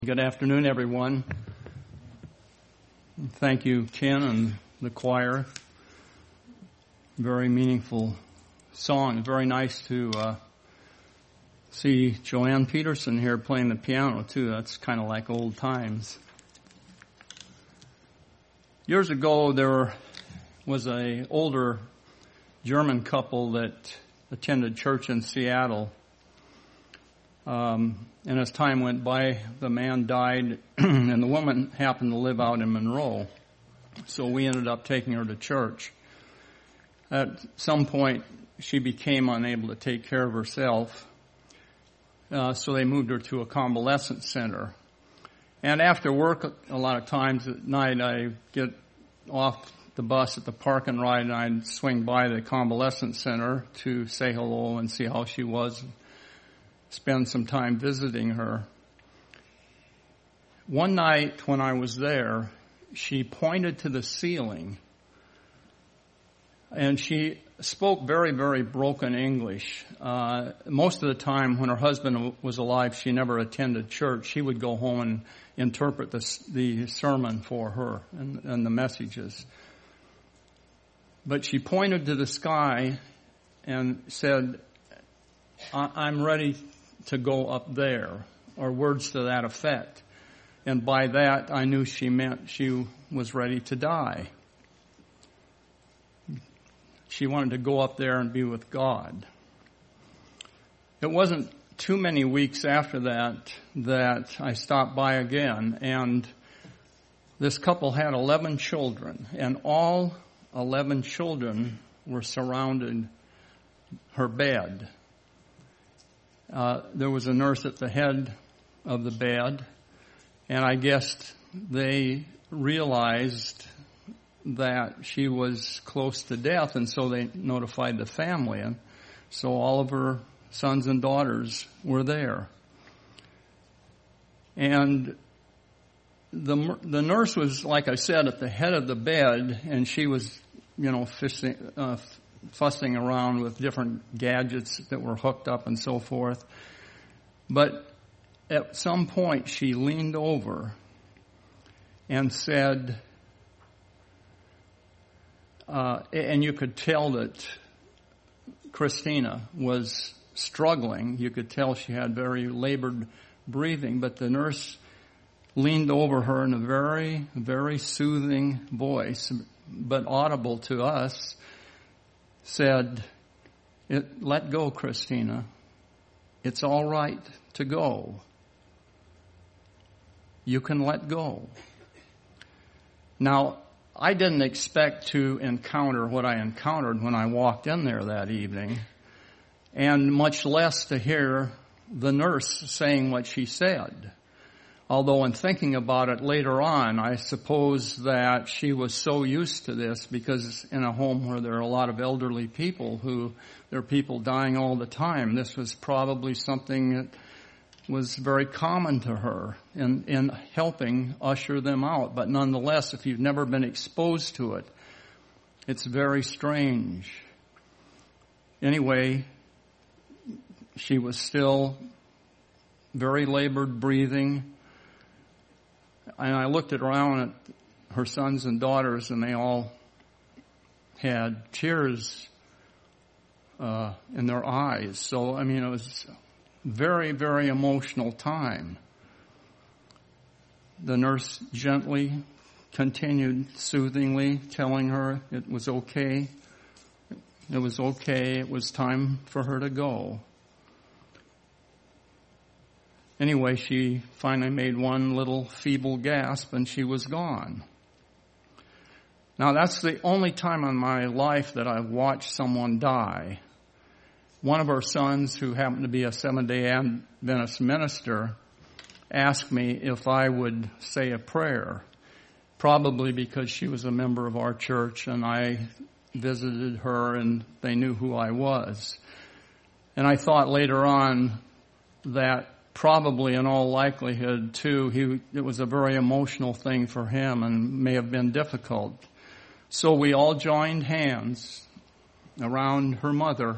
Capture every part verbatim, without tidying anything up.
Good afternoon, everyone. Thank you, Ken and the choir. Very meaningful song. Very nice to uh, see Joanne Peterson here playing the piano, too. That's kind of like old times. Years ago, there was an older German couple that attended church in Seattle. Um, and as time went by, the man died, and the woman happened to live out in Monroe. So we ended up taking her to church. At some point, she became unable to take care of herself, uh, so they moved her to a convalescent center. And after work, a lot of times at night, I get off the bus at the park and ride, and I'd swing by the convalescent center to say hello and see how she was, spend some time visiting her. One night when I was there, she pointed to the ceiling, and she spoke very, very broken English. Uh, most of the time when her husband was alive, she never attended church. She would go home and interpret the, the sermon for her and, and the messages. But she pointed to the sky and said, I'm ready to go up there, or words to that effect. And by that, I knew she meant she was ready to die. She wanted to go up there and be with God. It wasn't too many weeks after that that I stopped by again, and this couple had eleven children, and all eleven children were surrounding her bed. Uh, there was a nurse at the head of the bed, and I guessed they realized that she was close to death, and so they notified the family. And so all of her sons and daughters were there. And the the nurse was, like I said, at the head of the bed, and she was, you know, fishing, uh, fussing around with different gadgets that were hooked up and so forth. But at some point she leaned over and said, uh, and you could tell that Christina was struggling. You could tell she had very labored breathing, but the nurse leaned over her in a very, very soothing voice, but audible to us, said, it, let go, Christina. It's all right to go. You can let go. Now, I didn't expect to encounter what I encountered when I walked in there that evening, and much less to hear the nurse saying what she said. Although in thinking about it later on, I suppose that she was so used to this, because in a home where there are a lot of elderly people who, there are people dying all the time, this was probably something that was very common to her in, in helping usher them out. But nonetheless, if you've never been exposed to it, it's very strange. Anyway, she was still very labored breathing. And I looked around at her sons and daughters, and they all had tears uh, in their eyes. So, I mean, it was a very, very emotional time. The nurse gently continued, soothingly, telling her it was okay. It was okay. It was time for her to go. Anyway, she finally made one little feeble gasp, and she was gone. Now, that's the only time in my life that I've watched someone die. One of our sons, who happened to be a Seventh-day Adventist minister, asked me if I would say a prayer, probably because she was a member of our church, and I visited her, and they knew who I was. And I thought later on that probably in all likelihood, too, he, it was a very emotional thing for him and may have been difficult. So we all joined hands around her mother,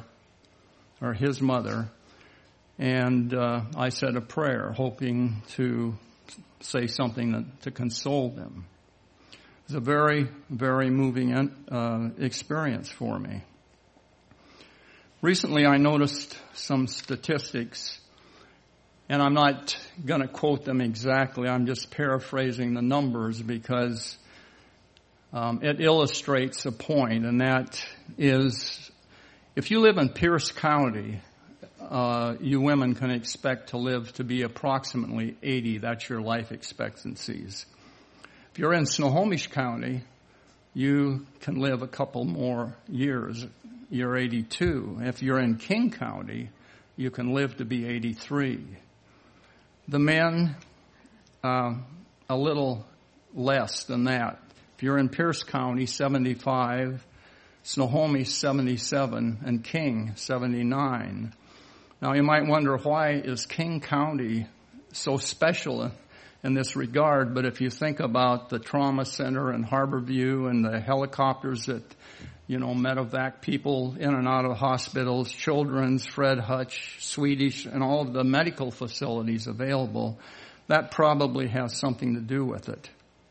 or his mother, and uh, I said a prayer, hoping to say something that, to console them. It was a very, very moving uh, experience for me. Recently, I noticed some statistics, and I'm not going to quote them exactly. I'm just paraphrasing the numbers because um, it illustrates a point, and that is, if you live in Pierce County, uh, you women can expect to live to be approximately eighty. That's your life expectancies. If you're in Snohomish County, you can live a couple more years. You're eighty-two. If you're in King County, you can live to be eighty-three. The men, uh, a little less than that. If you're in Pierce County, seventy-five, Snohomish, seventy-seven, and King, seventy-nine. Now, you might wonder, why is King County so special in this regard? But if you think about the trauma center in Harborview and the helicopters that, you know, medevac people in and out of hospitals, Children's, Fred Hutch, Swedish, and all of the medical facilities available, that probably has something to do with it.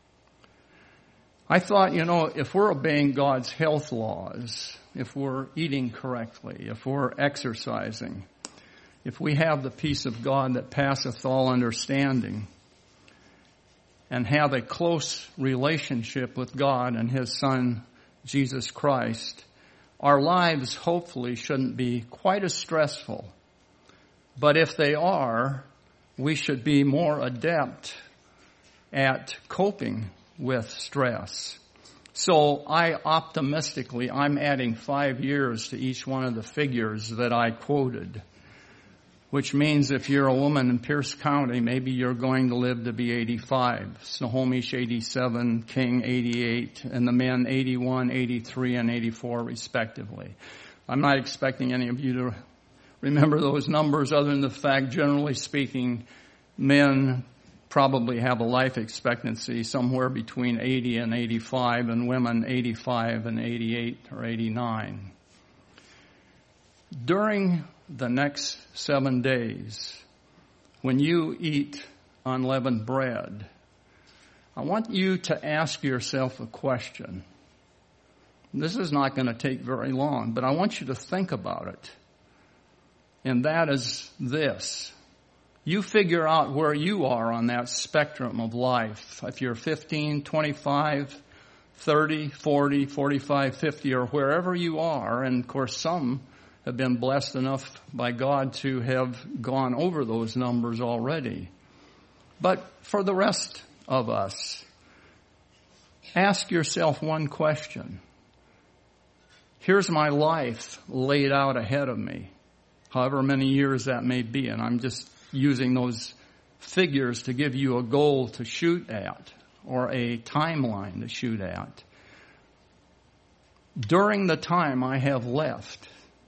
I thought, you know, if we're obeying God's health laws, if we're eating correctly, if we're exercising, if we have the peace of God that passeth all understanding, and have a close relationship with God and His Son, Jesus Christ, our lives hopefully shouldn't be quite as stressful. But if they are, we should be more adept at coping with stress. So I optimistically, I'm adding five years to each one of the figures that I quoted, which means if you're a woman in Pierce County, maybe you're going to live to be eighty-five. Snohomish, eighty-seven, King, eighty-eight, and the men, eighty-one, eighty-three, and eighty-four, respectively. I'm not expecting any of you to remember those numbers other than the fact, generally speaking, men probably have a life expectancy somewhere between eighty and eighty-five, and women eighty-five and eighty-eight or eighty-nine. During the next seven days, when you eat unleavened bread, I want you to ask yourself a question. This is not going to take very long, but I want you to think about it. And that is this. You figure out where you are on that spectrum of life. If you're fifteen, twenty-five, thirty, forty, forty-five, fifty, or wherever you are, and of course some have been blessed enough by God to have gone over those numbers already. But for the rest of us, ask yourself one question. Here's my life laid out ahead of me, however many years that may be, and I'm just using those figures to give you a goal to shoot at or a timeline to shoot at. During the time I have left,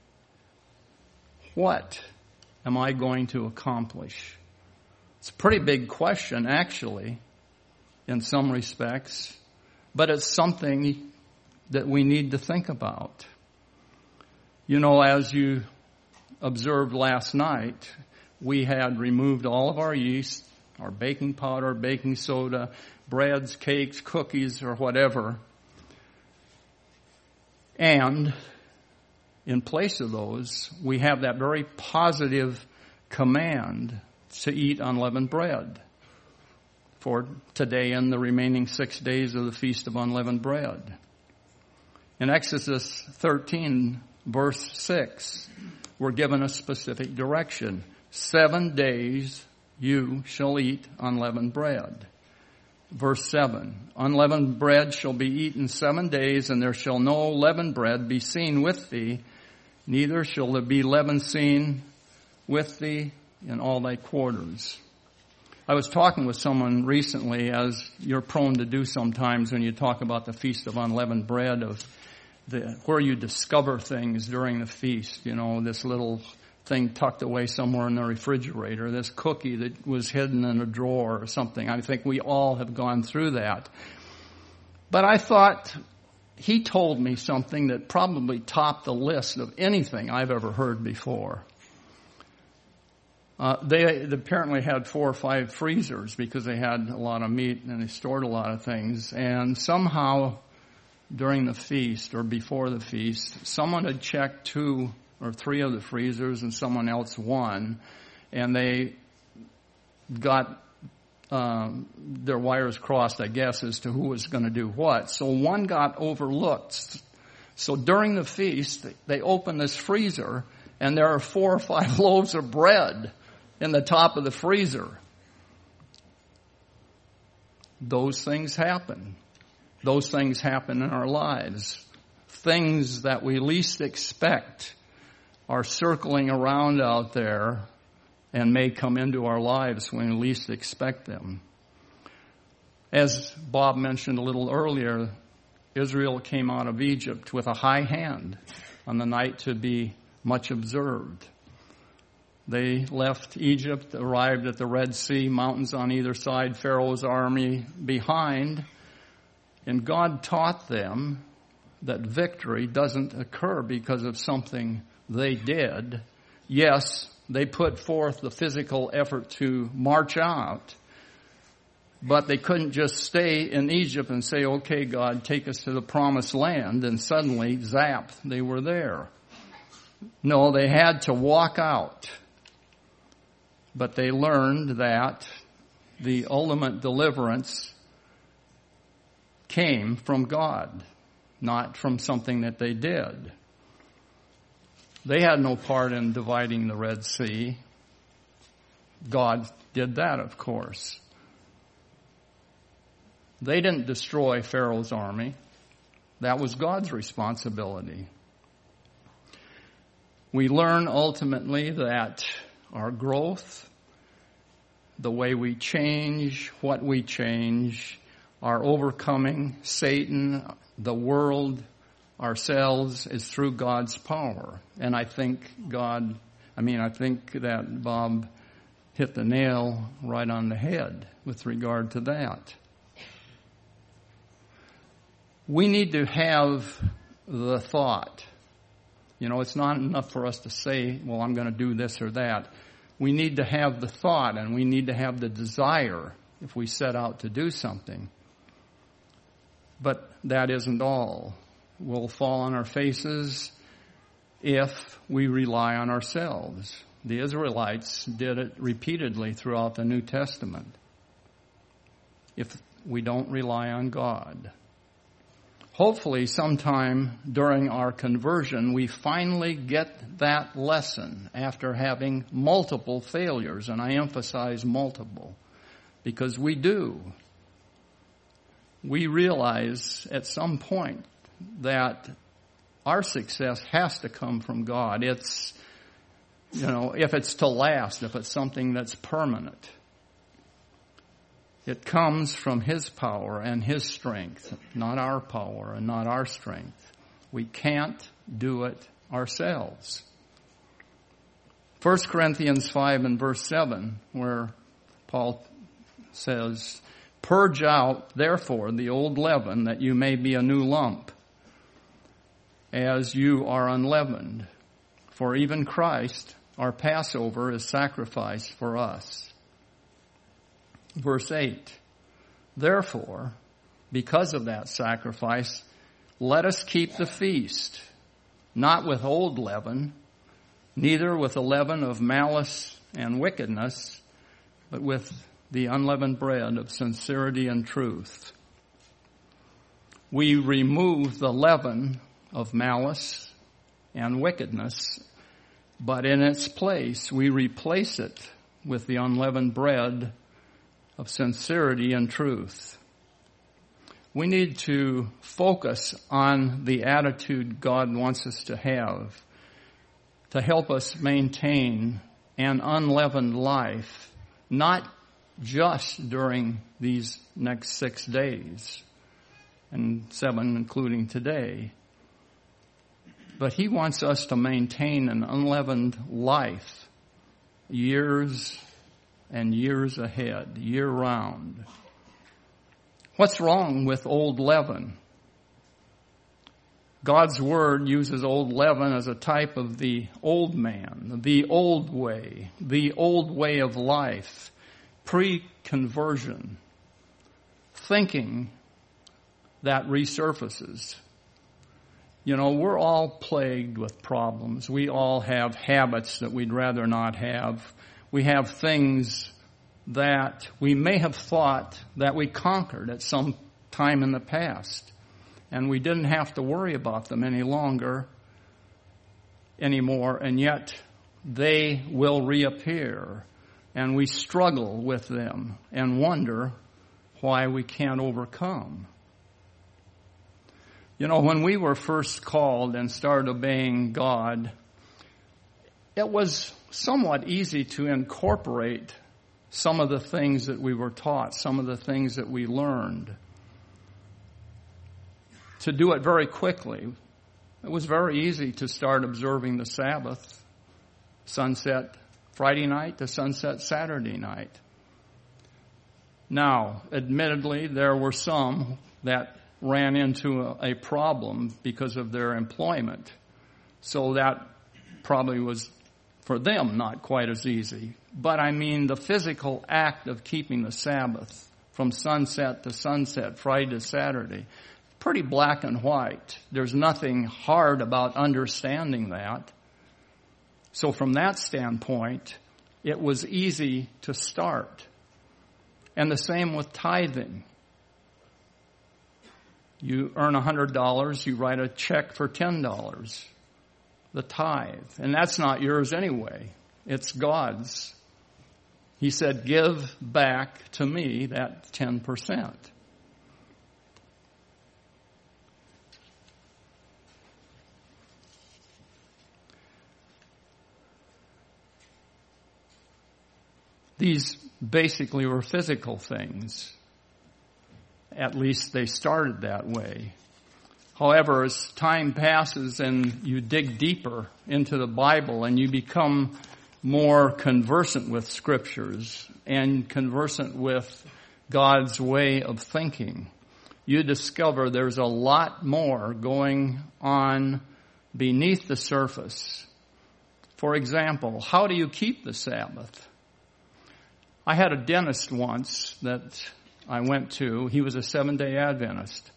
what am I going to accomplish? It's a pretty big question, actually, in some respects, but it's something that we need to think about. You know, as you observed last night, we had removed all of our yeast, our baking powder, baking soda, breads, cakes, cookies, or whatever, and in place of those, we have that very positive command to eat unleavened bread for today and the remaining six days of the Feast of Unleavened Bread. In Exodus thirteen, verse six, we're given a specific direction. Seven days you shall eat unleavened bread. Verse seven, unleavened bread shall be eaten seven days, and there shall no leavened bread be seen with thee, neither shall there be leaven seen with thee in all thy quarters. I was talking with someone recently, as you're prone to do sometimes when you talk about the Feast of Unleavened Bread, of the where you discover things during the feast. You know, this little thing tucked away somewhere in the refrigerator, this cookie that was hidden in a drawer or something. I think we all have gone through that. But I thought, he told me something that probably topped the list of anything I've ever heard before. Uh, they apparently had four or five freezers because they had a lot of meat and they stored a lot of things. And somehow during the feast or before the feast, someone had checked two or three of the freezers and someone else one. And they got um, their wires crossed, I guess, as to who was going to do what. So one got overlooked. So during the feast, they opened this freezer and there are four or five loaves of bread in the top of the freezer. Those things happen. Those things happen in our lives. Things that we least expect are circling around out there and may come into our lives when we least expect them. As Bob mentioned a little earlier, Israel came out of Egypt with a high hand on the night to be much observed. They left Egypt, arrived at the Red Sea, mountains on either side, Pharaoh's army behind, and God taught them that victory doesn't occur because of something they did. Yes, they put forth the physical effort to march out, but they couldn't just stay in Egypt and say, okay, God, take us to the promised land, and suddenly, zap, they were there. No, they had to walk out. But they learned that the ultimate deliverance came from God, not from something that they did. They had no part in dividing the Red Sea. God did that, of course. They didn't destroy Pharaoh's army. That was God's responsibility. We learn ultimately that our growth, the way we change, what we change, our overcoming Satan, the world, ourselves, is through God's power. And I think God, I mean, I think that Bob hit the nail right on the head with regard to that. We need to have the thought. You know, it's not enough for us to say, well, I'm going to do this or that. We need to have the thought and we need to have the desire if we set out to do something. But that isn't all. We'll fall on our faces if we rely on ourselves. The Israelites did it repeatedly throughout the New Testament. If we don't rely on God. Hopefully sometime during our conversion, we finally get that lesson after having multiple failures, and I emphasize multiple, because we do. We realize at some point that our success has to come from God. It's, you know, if it's to last, if it's something that's permanent. It comes from His power and His strength, not our power and not our strength. We can't do it ourselves. First Corinthians five and verse seven, where Paul says, "Purge out, therefore, the old leaven, that you may be a new lump, as you are unleavened. For even Christ, our Passover, is sacrificed for us." Verse eight, "Therefore, because of that sacrifice, let us keep the feast, not with old leaven, neither with the leaven of malice and wickedness, but with the unleavened bread of sincerity and truth." We remove the leaven of malice and wickedness, but in its place we replace it with the unleavened bread of sincerity and truth. We need to focus on the attitude God wants us to have to help us maintain an unleavened life, not just during these next six days, and seven including today, but He wants us to maintain an unleavened life years and years ahead, year round. What's wrong with old leaven? God's Word uses old leaven as a type of the old man, the old way, the old way of life, pre-conversion, thinking that resurfaces. You know, we're all plagued with problems. We all have habits that we'd rather not have. We have things that we may have thought that we conquered at some time in the past. And we didn't have to worry about them any longer, anymore, and yet they will reappear. And we struggle with them and wonder why we can't overcome. You know, when we were first called and started obeying God, it was somewhat easy to incorporate some of the things that we were taught, some of the things that we learned, to do it very quickly. It was very easy to start observing the Sabbath, sunset Friday night to sunset Saturday night. Now, admittedly, there were some that ran into a, a problem because of their employment. So that probably was, for them, not quite as easy. But I mean, the physical act of keeping the Sabbath from sunset to sunset, Friday to Saturday, pretty black and white. There's nothing hard about understanding that. So from that standpoint, it was easy to start. And the same with tithing. You earn one hundred dollars, you write a check for ten dollars, the tithe. And that's not yours anyway. It's God's. He said, give back to me that ten percent. These basically were physical things. At least they started that way. However, as time passes and you dig deeper into the Bible and you become more conversant with scriptures and conversant with God's way of thinking, you discover there's a lot more going on beneath the surface. For example, how do you keep the Sabbath? I had a dentist once that I went to. He was a Seventh-day Adventist.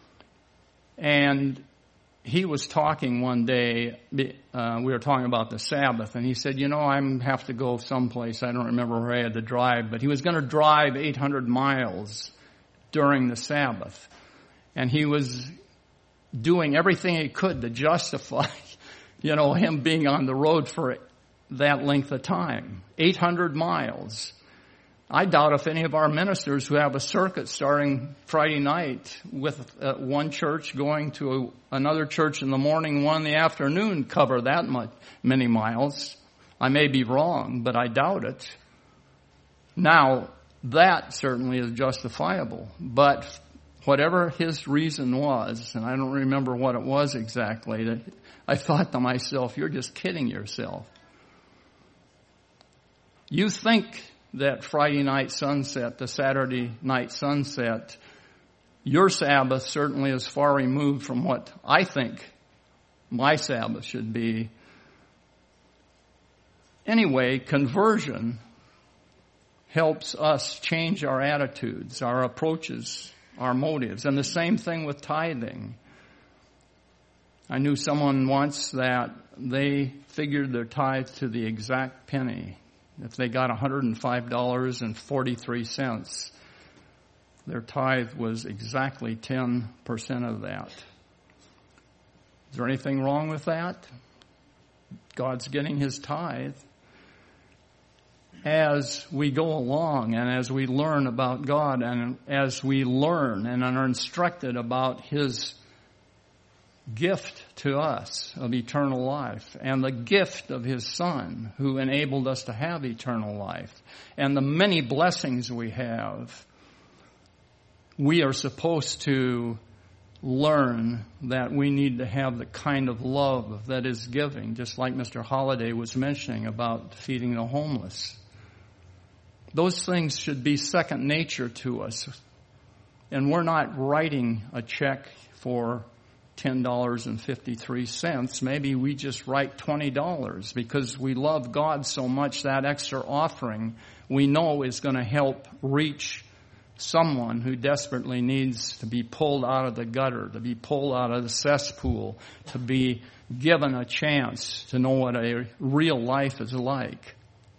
And he was talking one day, uh, we were talking about the Sabbath, and he said, you know, I have to go someplace. I don't remember where I had to drive, but he was going to drive eight hundred miles during the Sabbath. And he was doing everything he could to justify, you know, him being on the road for that length of time. eight hundred miles. I doubt if any of our ministers who have a circuit starting Friday night with uh, one church going to a, another church in the morning, one in the afternoon, cover that much, many miles. I may be wrong, but I doubt it. Now, that certainly is justifiable. But whatever his reason was, and I don't remember what it was exactly, that I thought to myself, you're just kidding yourself. You think that Friday night sunset, the Saturday night sunset, your Sabbath certainly is far removed from what I think my Sabbath should be. Anyway, conversion helps us change our attitudes, our approaches, our motives. And the same thing with tithing. I knew someone once that they figured their tithe to the exact penny. If they got one hundred five dollars and forty-three cents, their tithe was exactly ten percent of that. Is there anything wrong with that? God's getting his tithe. As we go along and as we learn about God and as we learn and are instructed about his gift to us of eternal life and the gift of his Son who enabled us to have eternal life and the many blessings we have, we are supposed to learn that we need to have the kind of love that is giving, just like Mister Holliday was mentioning about feeding the homeless. Those things should be second nature to us. And we're not writing a check for ten dollars and fifty-three cents. Maybe we just write twenty dollars because we love God so much that extra offering we know is going to help reach someone who desperately needs to be pulled out of the gutter, to be pulled out of the cesspool, to be given a chance to know what a real life is like.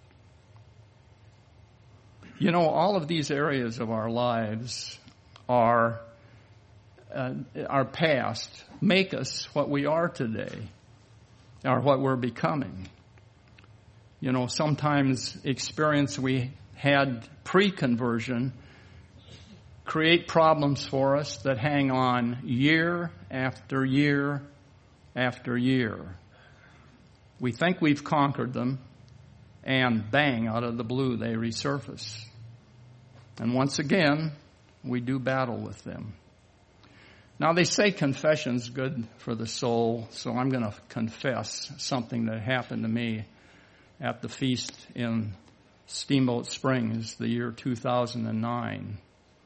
You know, all of these areas of our lives are uh, our past make us what we are today, or what we're becoming. You know, sometimes experience we had pre-conversion create problems for us that hang on year after year after year. We think we've conquered them, and bang, out of the blue they resurface. And once again, we do battle with them. Now, they say confession's good for the soul, so I'm going to confess something that happened to me at the feast in Steamboat Springs the year two thousand nine.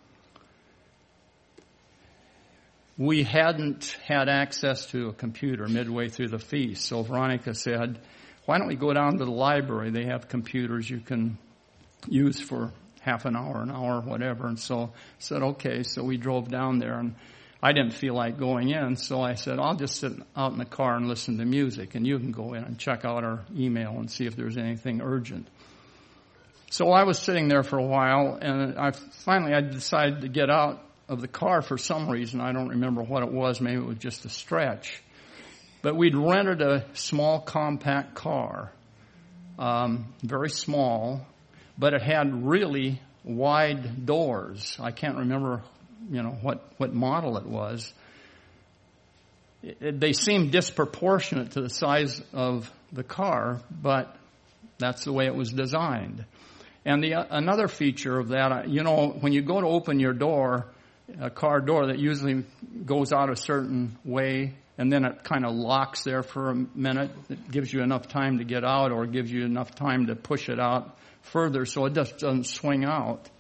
We hadn't had access to a computer midway through the feast, so Veronica said, why don't we go down to the library? They have computers you can use for half an hour, an hour, whatever. And so I said, okay. So we drove down there, and I didn't feel like going in, so I said, I'll just sit out in the car and listen to music, and you can go in and check out our email and see if there's anything urgent. So I was sitting there for a while, and I finally I decided to get out of the car for some reason. I don't remember what it was. Maybe it was just a stretch. But we'd rented a small compact car, um, very small, but it had really wide doors. I can't remember, you know, what, what model it was. It, it, they seemed disproportionate to the size of the car, but that's the way it was designed. And the uh, another feature of that, you know, when you go to open your door, a car door that usually goes out a certain way, and then it kind of locks there for a minute. It gives you enough time to get out, or gives you enough time to push it out further so it just doesn't swing out.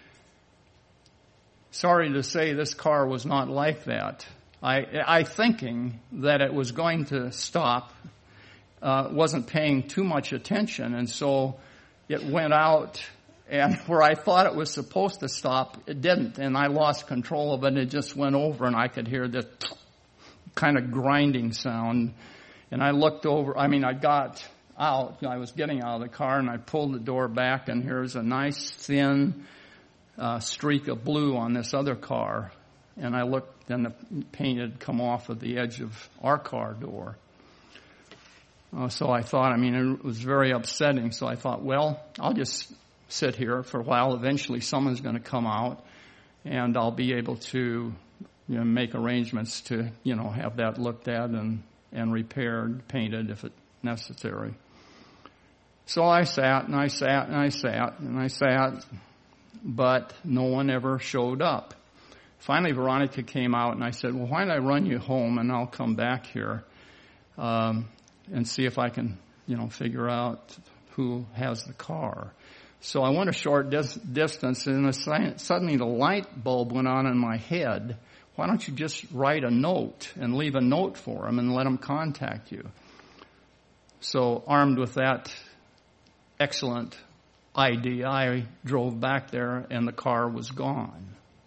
Sorry to say, this car was not like that. I, I thinking that it was going to stop, uh, wasn't paying too much attention, and so it went out, and where I thought it was supposed to stop, it didn't, and I lost control of it, and it just went over, and I could hear this kind of grinding sound. And I looked over, I mean, I got out, I was getting out of the car, and I pulled the door back, and here's a nice thin uh, streak of blue on this other car. And I looked, and the paint had come off of the edge of our car door. Uh, so I thought, I mean, it was very upsetting, so I thought, well, I'll just sit here for a while. Eventually someone's going to come out, and I'll be able to, you know, make arrangements to, you know, have that looked at and, and repaired, painted if it's necessary. So I sat and I sat and I sat and I sat, but no one ever showed up. Finally, Veronica came out, and I said, well, why don't I run you home, and I'll come back here um, and see if I can, you know, figure out who has the car. So I went a short dis- distance, and the, suddenly the light bulb went on in my head. Why don't you just write a note and leave a note for him and let him contact you? So armed with that excellent idea, I drove back there, and the car was gone.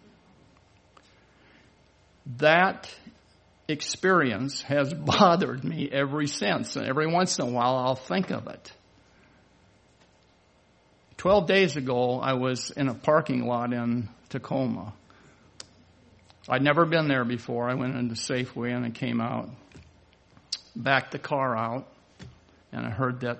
That experience has bothered me ever since, and every once in a while I'll think of it. Twelve days ago, I was in a parking lot in Tacoma. I'd never been there before. I went into Safeway, and I came out, backed the car out, and I heard that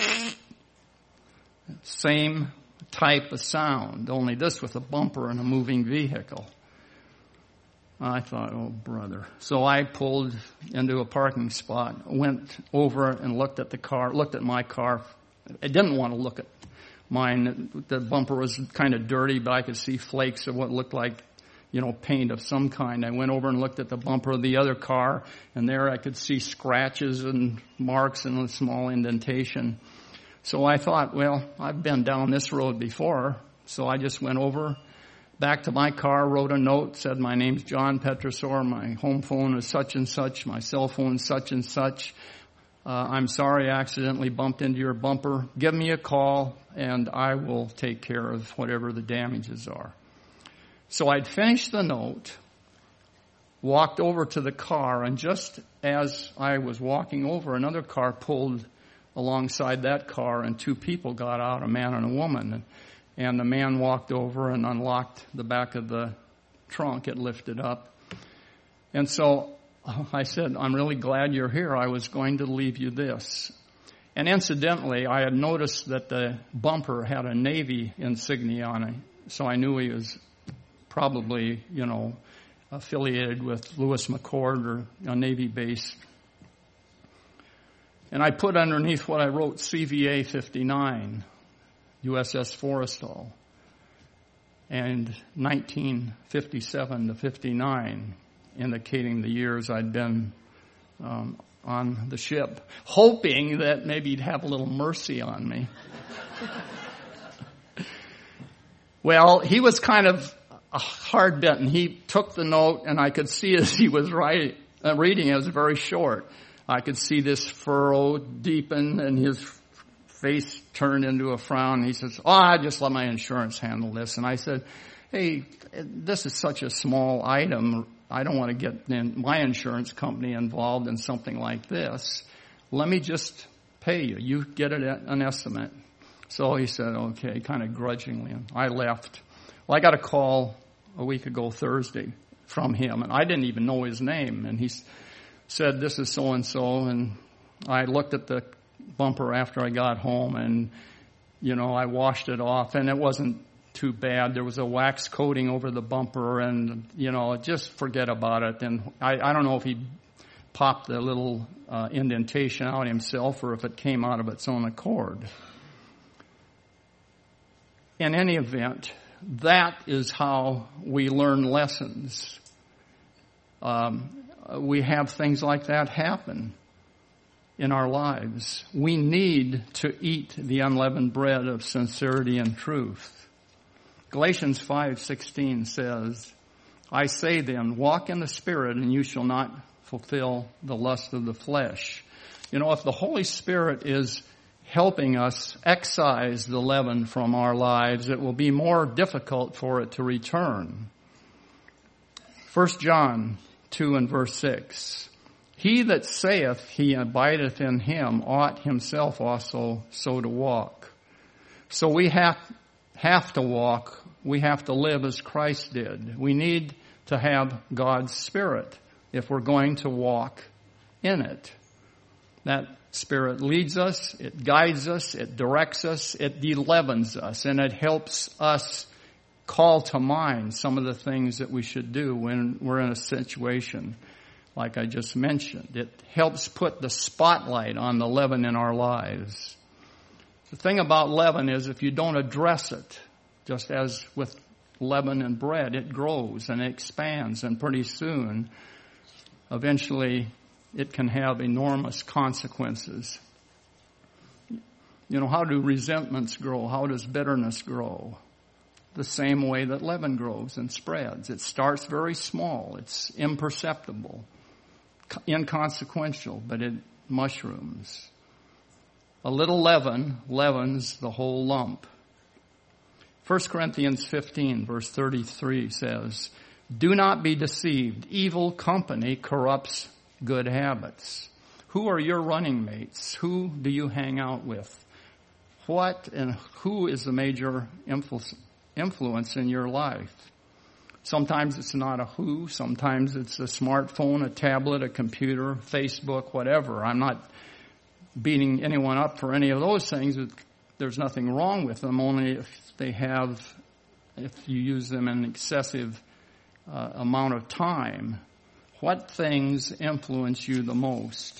same type of sound, only this with a bumper and a moving vehicle. I thought, oh, brother. So I pulled into a parking spot, went over and looked at the car, looked at my car. I didn't want to look at mine. The bumper was kind of dirty, but I could see flakes of what looked like, you know, paint of some kind. I went over and looked at the bumper of the other car, and there I could see scratches and marks and a small indentation. So I thought, well, I've been down this road before, so I just went over, back to my car, wrote a note, said, my name's John Petrosor, my home phone is such and such, my cell phone is such and such. Uh, I'm sorry I accidentally bumped into your bumper. Give me a call, and I will take care of whatever the damages are. So I'd finished the note, walked over to the car, and just as I was walking over, another car pulled alongside that car, and two people got out, a man and a woman. And, and the man walked over and unlocked the back of the trunk. It lifted up. And so I said, I'm really glad you're here. I was going to leave you this. And incidentally, I had noticed that the bumper had a Navy insignia on it, so I knew he was probably, you know, affiliated with Lewis McChord or a Navy base. And I put underneath what I wrote, C V A fifty-nine, U S S Forrestal, and nineteen fifty-seven to fifty-nine, indicating the years I'd been um, on the ship, hoping that maybe he'd have a little mercy on me. Well, he was kind of hard-bitten. He took the note, and I could see as he was writing, uh, reading, it was very short. I could see this furrow deepen, and his face turned into a frown. He says, oh, I just let my insurance handle this. And I said, hey, this is such a small item. I don't want to get in my insurance company involved in something like this. Let me just pay you. You get an estimate. So he said, okay, kind of grudgingly. And I left. Well, I got a call a week ago Thursday from him, and I didn't even know his name. And he said, this is so-and-so. And I looked at the bumper after I got home, and, you know, I washed it off, and it wasn't too bad. There was a wax coating over the bumper, and, you know, just forget about it. And I, I don't know if he popped the little uh, indentation out himself or if it came out of its own accord. In any event, that is how we learn lessons. Um, we have things like that happen in our lives. We need to eat the unleavened bread of sincerity and truth. Galatians five sixteen says, I say then, walk in the Spirit, and you shall not fulfill the lust of the flesh. You know, if the Holy Spirit is helping us excise the leaven from our lives, it will be more difficult for it to return. First John two and verse six. He that saith he abideth in him ought himself also so to walk. So we have, have to walk. We have to live as Christ did. We need to have God's Spirit if we're going to walk in it. That Spirit leads us, it guides us, it directs us, it de-leavens us, and it helps us call to mind some of the things that we should do when we're in a situation like I just mentioned. It helps put the spotlight on the leaven in our lives. The thing about leaven is if you don't address it, just as with leaven and bread, it grows and expands, and pretty soon, eventually, it can have enormous consequences. You know, how do resentments grow? How does bitterness grow? The same way that leaven grows and spreads. It starts very small. It's imperceptible, inconsequential, but it mushrooms. A little leaven leavens the whole lump. First Corinthians fifteen, verse thirty-three says, do not be deceived. Evil company corrupts good habits. Who are your running mates? Who do you hang out with? What and who is the major influence in your life? Sometimes it's not a who. Sometimes it's a smartphone, a tablet, a computer, Facebook, whatever. I'm not beating anyone up for any of those things. There's nothing wrong with them, only if they have, if you use them in excessive uh, amount of time. What things influence you the most?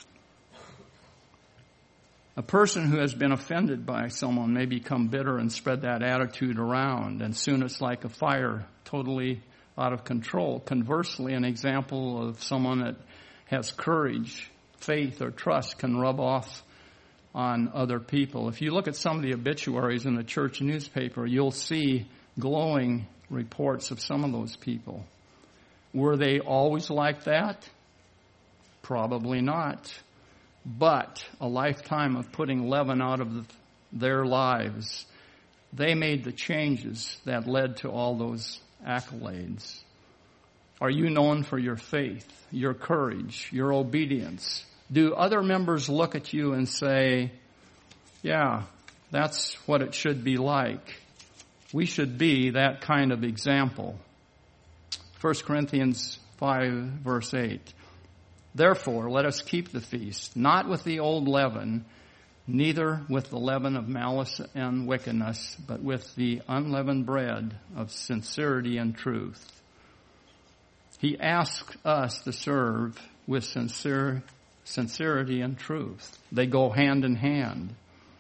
A person who has been offended by someone may become bitter and spread that attitude around, and soon it's like a fire, totally out of control. Conversely, an example of someone that has courage, faith, or trust can rub off on other people. If you look at some of the obituaries in the church newspaper, you'll see glowing reports of some of those people. Were they always like that? Probably not. But a lifetime of putting leaven out of the, their lives, they made the changes that led to all those accolades. Are you known for your faith, your courage, your obedience? Do other members look at you and say, yeah, that's what it should be like? We should be that kind of example. First Corinthians five, verse eight. Therefore, let us keep the feast, not with the old leaven, neither with the leaven of malice and wickedness, but with the unleavened bread of sincerity and truth. He asks us to serve with sincere, sincerity and truth. They go hand in hand.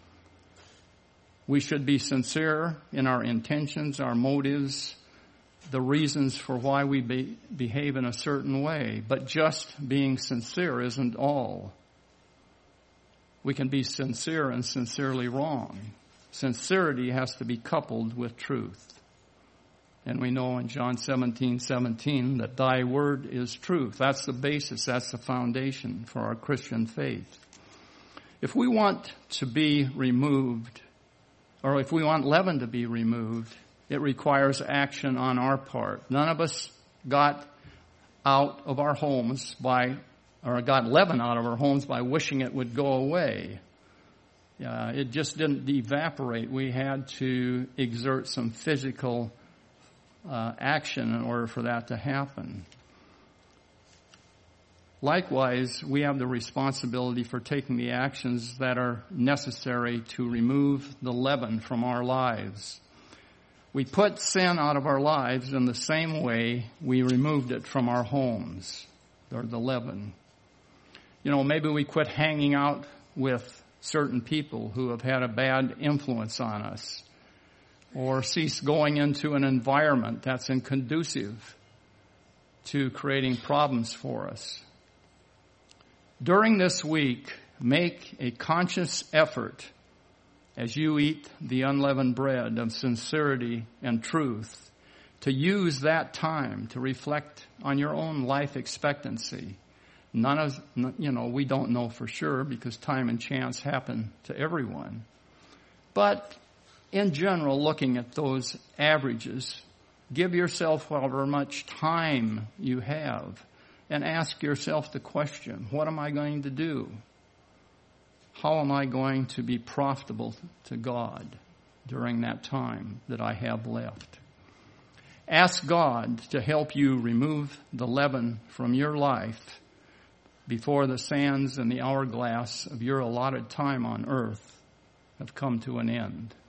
We should be sincere in our intentions, our motives, the reasons for why we be, behave in a certain way. But just being sincere isn't all. We can be sincere and sincerely wrong. Sincerity has to be coupled with truth. And we know in John seventeen seventeen that thy word is truth. That's the basis, that's the foundation for our Christian faith. If we want to be removed, or if we want leaven to be removed, it requires action on our part. None of us got out of our homes by, or got leaven out of our homes by wishing it would go away. Uh, it just didn't evaporate. We had to exert some physical uh, action in order for that to happen. Likewise, we have the responsibility for taking the actions that are necessary to remove the leaven from our lives. We put sin out of our lives in the same way we removed it from our homes, or the leaven. You know, maybe we quit hanging out with certain people who have had a bad influence on us, or cease going into an environment that's inconducive to creating problems for us. During this week, make a conscious effort as you eat the unleavened bread of sincerity and truth to use that time to reflect on your own life expectancy. None of, you know, we don't know for sure because time and chance happen to everyone. But in general, looking at those averages, give yourself however much time you have and ask yourself the question, what am I going to do? How am I going to be profitable to God during that time that I have left? Ask God to help you remove the leaven from your life before the sands and the hourglass of your allotted time on earth have come to an end.